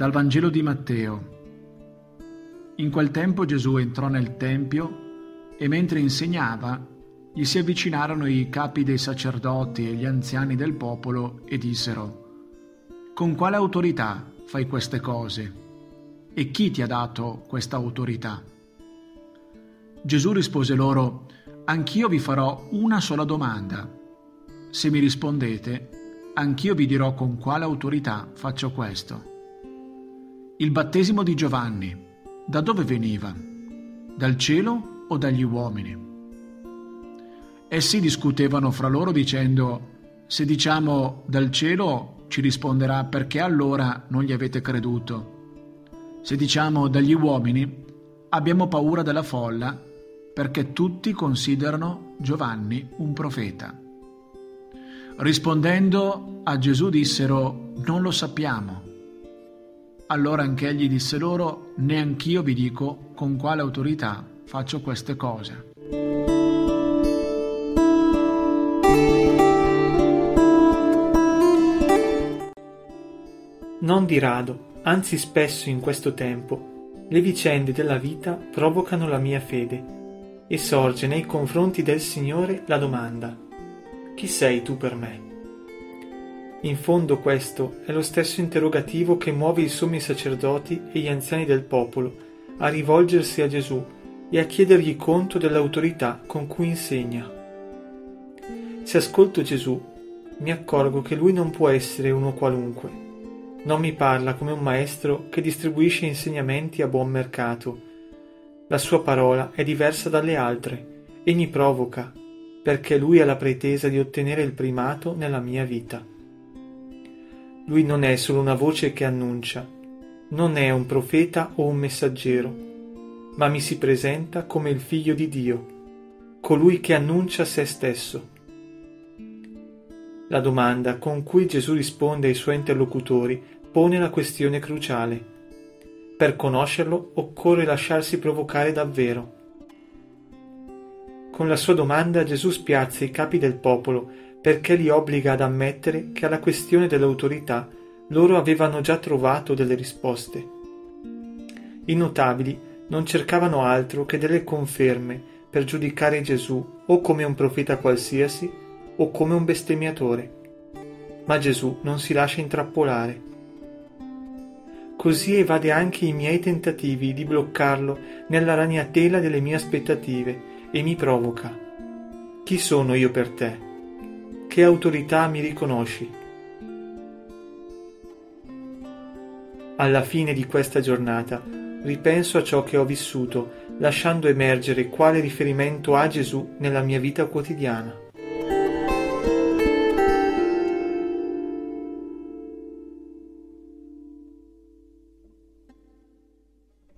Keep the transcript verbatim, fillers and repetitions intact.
Dal Vangelo di Matteo. In quel tempo Gesù entrò nel Tempio e mentre insegnava gli si avvicinarono i capi dei sacerdoti e gli anziani del popolo e dissero: «Con quale autorità fai queste cose? E chi ti ha dato questa autorità?» Gesù rispose loro: «Anch'io vi farò una sola domanda. Se mi rispondete, anch'io vi dirò con quale autorità faccio questo. Il battesimo di Giovanni, da dove veniva? Dal cielo o dagli uomini?» Essi discutevano fra loro dicendo: «Se diciamo dal cielo, ci risponderà perché allora non gli avete creduto. Se diciamo dagli uomini, abbiamo paura della folla perché tutti considerano Giovanni un profeta». Rispondendo a Gesù dissero: «Non lo sappiamo». Allora anch'egli disse loro: «Neanch'io vi dico con quale autorità faccio queste cose». Non di rado, anzi spesso in questo tempo, le vicende della vita provocano la mia fede e sorge nei confronti del Signore la domanda: chi sei tu per me? In fondo questo è lo stesso interrogativo che muove i sommi sacerdoti e gli anziani del popolo a rivolgersi a Gesù e a chiedergli conto dell'autorità con cui insegna. Se ascolto Gesù, mi accorgo che lui non può essere uno qualunque. Non mi parla come un maestro che distribuisce insegnamenti a buon mercato. La sua parola è diversa dalle altre e mi provoca, perché lui ha la pretesa di ottenere il primato nella mia vita. Lui non è solo una voce che annuncia, non è un profeta o un messaggero, ma mi si presenta come il Figlio di Dio, colui che annuncia se stesso. La domanda con cui Gesù risponde ai suoi interlocutori pone la questione cruciale. Per conoscerlo occorre lasciarsi provocare davvero. Con la sua domanda Gesù spiazza i capi del popolo perché li obbliga ad ammettere che alla questione dell'autorità loro avevano già trovato delle risposte. I notabili non cercavano altro che delle conferme per giudicare Gesù o come un profeta qualsiasi o come un bestemmiatore. Ma Gesù non si lascia intrappolare. Così evade anche i miei tentativi di bloccarlo nella ragnatela delle mie aspettative e mi provoca: chi sono io per te? Che autorità mi riconosci? Alla fine di questa giornata ripenso a ciò che ho vissuto, lasciando emergere quale riferimento ha Gesù nella mia vita quotidiana.